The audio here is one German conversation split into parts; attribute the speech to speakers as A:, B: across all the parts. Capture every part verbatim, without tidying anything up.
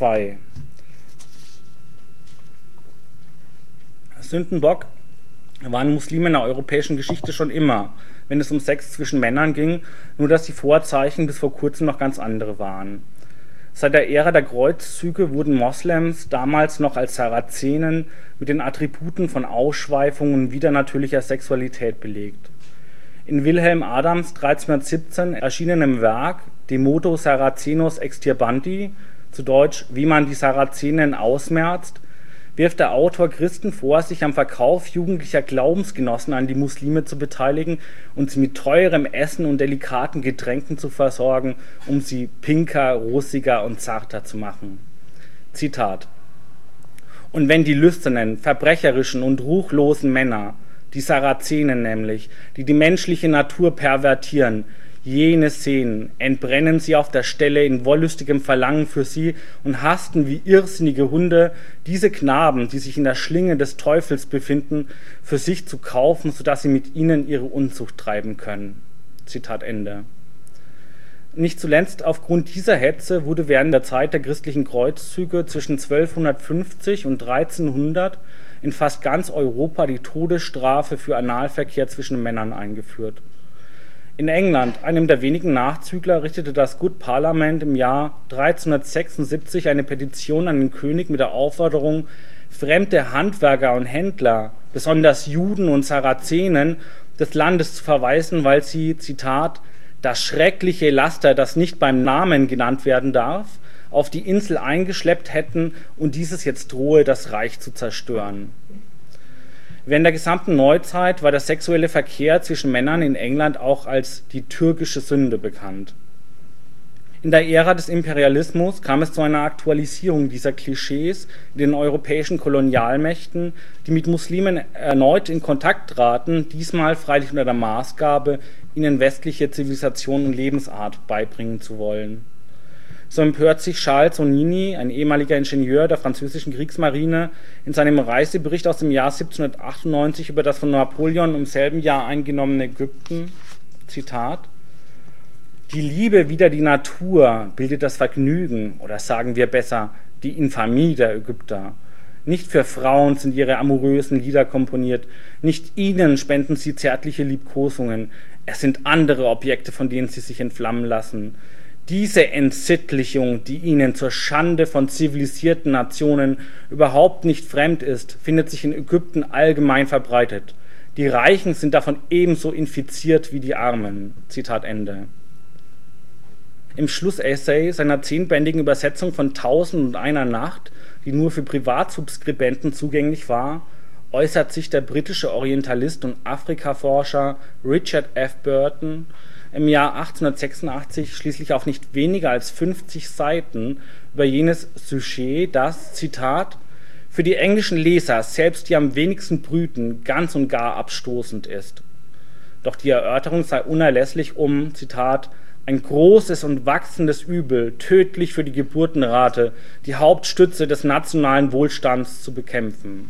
A: zwei. Sündenbock waren Muslime in der europäischen Geschichte schon immer, wenn es um Sex zwischen Männern ging, nur dass die Vorzeichen bis vor kurzem noch ganz andere waren. Seit der Ära der Kreuzzüge wurden Moslems, damals noch als Sarazenen, mit den Attributen von Ausschweifung und widernatürlicher Sexualität belegt. In Wilhelm Adams dreizehnhundertsiebzehn erschienenem Werk De modo Saracenos extirpandi, zu Deutsch Wie man die Sarazenen ausmerzt, wirft der Autor Christen vor, sich am Verkauf jugendlicher Glaubensgenossen an die Muslime zu beteiligen und sie mit teurem Essen und delikaten Getränken zu versorgen, um sie pinker, rosiger und zarter zu machen. Zitat: Und wenn die lüsternen, verbrecherischen und ruchlosen Männer, die Sarazenen nämlich, die die menschliche Natur pervertieren, jene sehen, entbrennen sie auf der Stelle in wollüstigem Verlangen für sie und hasten wie irrsinnige Hunde, diese Knaben, die sich in der Schlinge des Teufels befinden, für sich zu kaufen, sodass sie mit ihnen ihre Unzucht treiben können. Zitat Ende. Nicht zuletzt aufgrund dieser Hetze wurde während der Zeit der christlichen Kreuzzüge zwischen zwölfhundertfünfzig und dreizehnhundert in fast ganz Europa die Todesstrafe für Analverkehr zwischen Männern eingeführt. In England, einem der wenigen Nachzügler, richtete das Good Parliament im Jahr dreizehnhundertsechsundsiebzig eine Petition an den König mit der Aufforderung, fremde Handwerker und Händler, besonders Juden und Sarazenen, des Landes zu verweisen, weil sie, Zitat, das schreckliche Laster, das nicht beim Namen genannt werden darf, auf die Insel eingeschleppt hätten und dieses jetzt drohe, das Reich zu zerstören. Während der gesamten Neuzeit war der sexuelle Verkehr zwischen Männern in England auch als die türkische Sünde bekannt. In der Ära des Imperialismus kam es zu einer Aktualisierung dieser Klischees in den europäischen Kolonialmächten, die mit Muslimen erneut in Kontakt traten, diesmal freilich unter der Maßgabe, ihnen westliche Zivilisation und Lebensart beibringen zu wollen. So empört sich Charles Onini, ein ehemaliger Ingenieur der französischen Kriegsmarine, in seinem Reisebericht aus dem Jahr siebzehnhundertachtundneunzig über das von Napoleon im selben Jahr eingenommene Ägypten, Zitat: Die Liebe wider die Natur bildet das Vergnügen, oder sagen wir besser, die Infamie der Ägypter. Nicht für Frauen sind ihre amorösen Lieder komponiert, nicht ihnen spenden sie zärtliche Liebkosungen, es sind andere Objekte, von denen sie sich entflammen lassen. Diese Entsittlichung, die ihnen zur Schande von zivilisierten Nationen überhaupt nicht fremd ist, findet sich in Ägypten allgemein verbreitet. Die Reichen sind davon ebenso infiziert wie die Armen. Zitat Ende. Im Schlussessay seiner zehnbändigen Übersetzung von Tausend und einer Nacht, die nur für Privatsubskribenten zugänglich war, äußert sich der britische Orientalist und Afrikaforscher Richard F. Burton im Jahr achtzehnhundertsechsundachtzig schließlich auf nicht weniger als fünfzig Seiten über jenes Sujet, das, Zitat, für die englischen Leser, selbst die am wenigsten brüten, ganz und gar abstoßend ist. Doch die Erörterung sei unerlässlich, um, Zitat, ein großes und wachsendes Übel, tödlich für die Geburtenrate, die Hauptstütze des nationalen Wohlstands zu bekämpfen.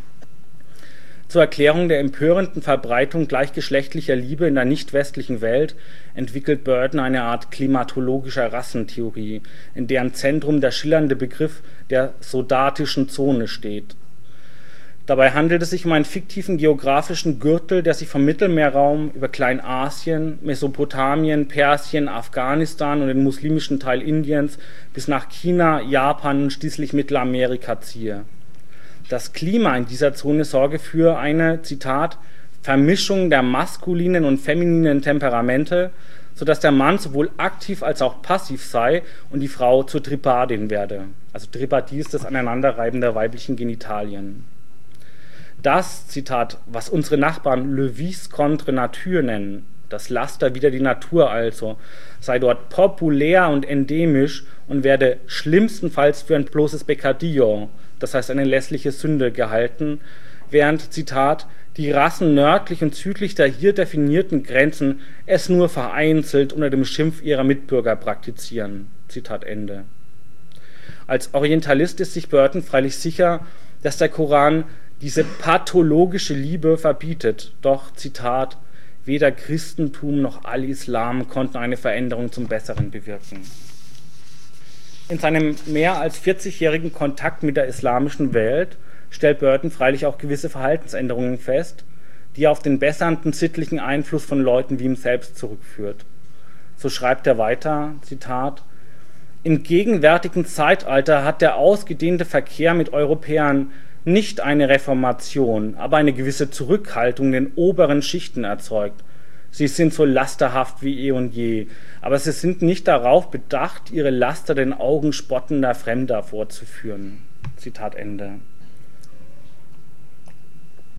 A: Zur Erklärung der empörenden Verbreitung gleichgeschlechtlicher Liebe in der nicht-westlichen Welt entwickelt Burton eine Art klimatologischer Rassentheorie, in deren Zentrum der schillernde Begriff der sodatischen Zone steht. Dabei handelt es sich um einen fiktiven geografischen Gürtel, der sich vom Mittelmeerraum über Kleinasien, Mesopotamien, Persien, Afghanistan und den muslimischen Teil Indiens bis nach China, Japan und schließlich Mittelamerika ziehe. Das Klima in dieser Zone sorge für eine, Zitat, Vermischung der maskulinen und femininen Temperamente, sodass der Mann sowohl aktiv als auch passiv sei und die Frau zur Tripadin werde. Also Tripadie ist das Aneinanderreiben der weiblichen Genitalien. Das, Zitat, was unsere Nachbarn le vice contre nature nennen, das Laster wider die Natur also, sei dort populär und endemisch und werde schlimmstenfalls für ein bloßes Peccadillo, das heißt eine lässliche Sünde, gehalten, während, Zitat, die Rassen nördlich und südlich der hier definierten Grenzen es nur vereinzelt unter dem Schimpf ihrer Mitbürger praktizieren. Zitat Ende. Als Orientalist ist sich Burton freilich sicher, dass der Koran diese pathologische Liebe verbietet, doch, Zitat, weder Christentum noch Al-Islam konnten eine Veränderung zum Besseren bewirken. In seinem mehr als vierzigjährigen Kontakt mit der islamischen Welt stellt Burton freilich auch gewisse Verhaltensänderungen fest, die er auf den bessernden sittlichen Einfluss von Leuten wie ihm selbst zurückführt. So schreibt er weiter, Zitat: Im gegenwärtigen Zeitalter hat der ausgedehnte Verkehr mit Europäern nicht eine Reformation, aber eine gewisse Zurückhaltung in den oberen Schichten erzeugt. Sie sind so lasterhaft wie eh und je, aber sie sind nicht darauf bedacht, ihre Laster den Augen spottender Fremder vorzuführen. Zitat Ende.